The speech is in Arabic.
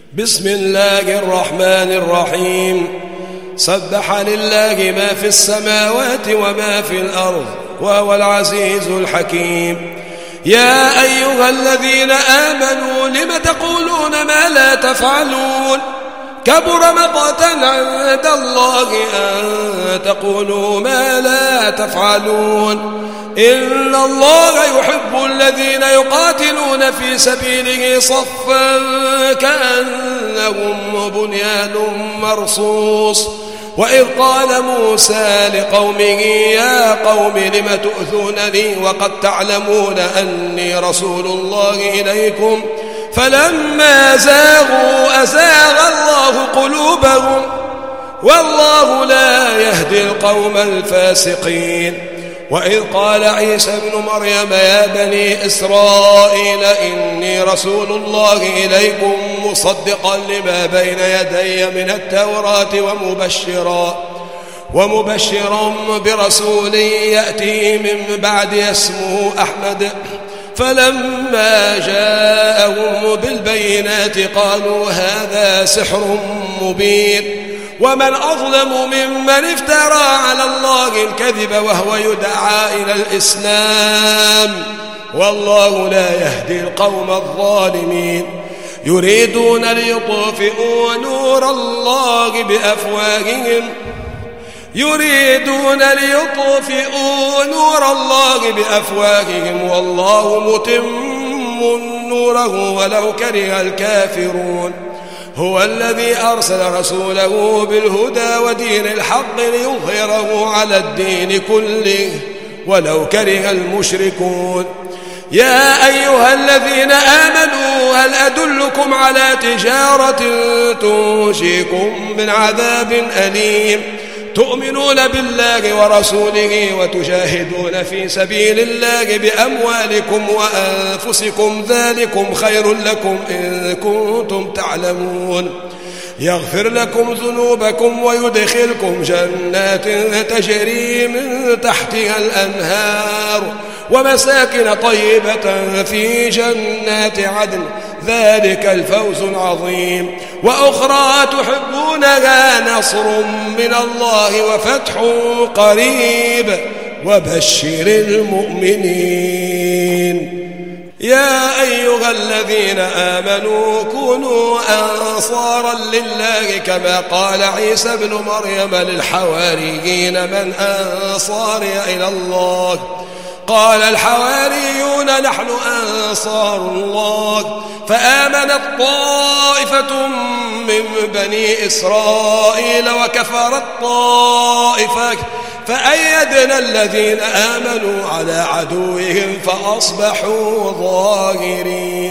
بسم الله الرحمن الرحيم. سبح لله ما في السماوات وما في الأرض وهو العزيز الحكيم. يا أيها الذين آمنوا لم تقولون ما لا تفعلون؟ كبر مقتا عند الله أن تقولوا ما لا تفعلون. إن الله يحب الذين يقاتلون في سبيله صفا كأنهم بنيان مرصوص. وإذ قال موسى لقومه يا قوم لم تؤذونني وقد تعلمون أني رسول الله إليكم فلما زاغوا أزاغ الله قلوبهم والله لا يهدي القوم الفاسقين. وإذ قال عيسى ابن مريم يا بني إسرائيل إني رسول الله إليكم مصدقا لما بين يدي من التوراة ومبشرا برسول يأتي من بعد اسمه أحمد. فلما جاءهم بالبينات قالوا هذا سحر مبين. ومن أظلم ممن افترى على الله الكذب وهو يدعى إلى الإسلام والله لا يهدي القوم الظالمين. يريدون ليطفئوا نور الله بأفواههم والله متم نوره ولو كره الكافرون. هو الذي أرسل رسوله بالهدى ودين الحق ليظهره على الدين كله ولو كره المشركون. يا أيها الذين آمنوا هل أدلكم على تجارة تنجيكم من عذاب أليم؟ تؤمنون بالله ورسوله وتجاهدون في سبيل الله بأموالكم وأنفسكم ذلكم خير لكم إن كنتم تعلمون. يغفر لكم ذنوبكم ويدخلكم جنات تجري من تحتها الأنهار ومساكن طيبة في جنات عدن ذلك الفوز العظيم. وأخرى تحبونها نصر من الله وفتح قريب وبشر المؤمنين. يا أيها الذين آمنوا كونوا أنصارا لله كما قال عيسى ابن مريم للحواريين من أنصاري إلى الله؟ قال الحواريون نحن أنصار الله. فآمنت طائفة من بني إسرائيل وكفرت طائفة فأيدنا الذين آمنوا على عدوهم فأصبحوا ظاهرين.